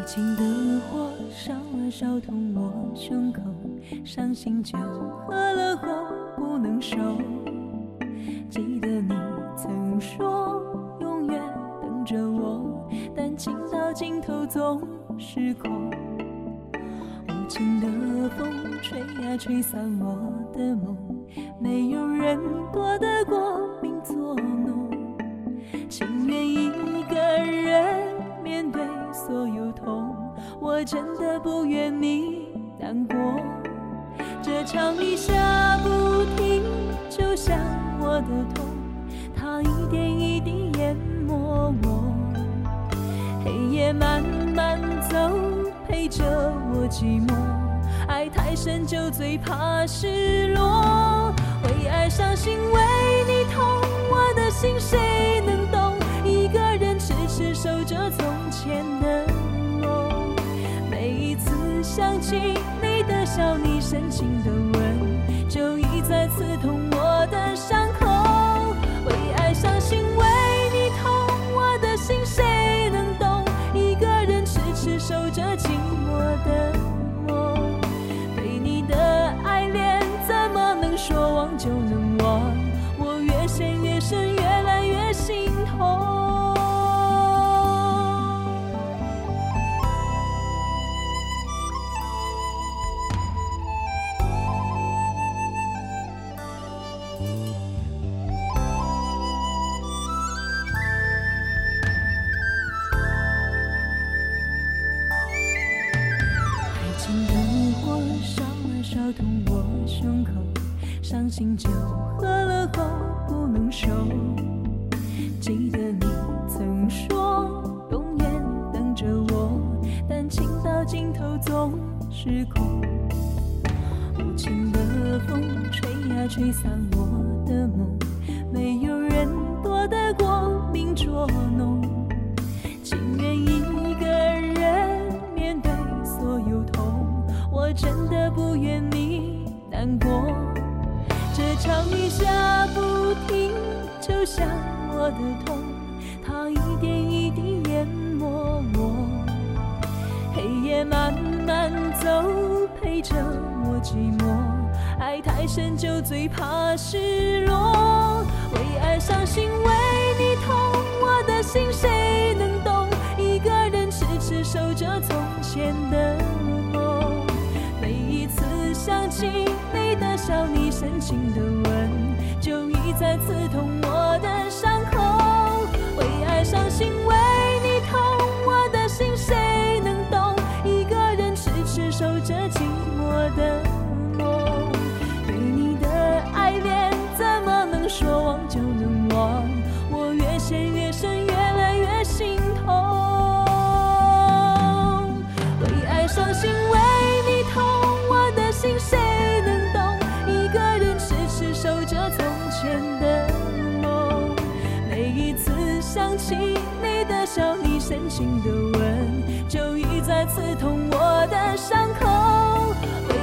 情的火烧啊烧痛我胸口，伤心酒喝了后不能收。记得你曾说永远等着我，但情到尽头总是空。无情的风吹啊吹散我的梦，没有人躲得过命作弄。情愿一个人面对所有痛，我真的不愿你难过。这场雨下不停，就像我的痛，它一点一滴淹没我。黑夜慢慢走，陪着我寂寞，爱太深就最怕失落。为爱伤心为你痛，我的心谁能懂？一个人痴痴守着从前的梦，每一次想起你的笑，你深情的吻，就一再刺痛我的伤口。为爱伤心为你痛，我的心谁能懂？一个人痴痴守着寂寞的梦，对你的爱恋怎么能说忘就能忘？我越陷越深，越来越心痛。烧痛我胸口，伤心酒喝了后不能收。记得你曾说永远等着我，但情到尽头总是空。无情的风吹啊吹散我的梦，没有人躲得过命捉弄。情愿一个人面对所有痛，我真的不愿你难过。这场雨下不停，就像我的痛，它一点一滴淹没我。黑夜慢慢走，陪着我寂寞，爱太深就最怕失落。为爱伤心为你痛，我的心谁能懂？一个人痴痴守着从前的梦，每一次想起你的笑，你深情的吻，就一再刺痛我的伤口。为爱伤心为你痛，我的心谁能懂？一个人痴痴守着寂寞的梦，对你的爱恋怎么能说忘就能忘？我越陷越深，越来越心痛。为爱伤心为你痛，我的心谁能懂？一个人痴痴守着从前的梦，每一次想起你的笑，你深情的吻，就一再刺痛我的伤口。